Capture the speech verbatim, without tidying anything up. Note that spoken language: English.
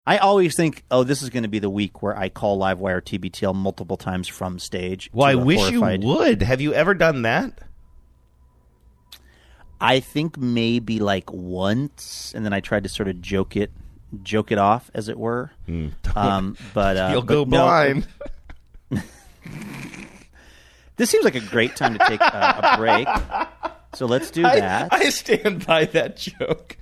I always think, oh, this is going to be the week where I call Livewire T B T L multiple times from stage. Well, I a wish horrified... you would. Have you ever done that? I think maybe like once, and then I tried to sort of joke it, joke it off, as it were. Mm, um, but uh, you'll but go blind. No, this seems like a great time to take uh, a break. So let's do that. I, I stand by that joke.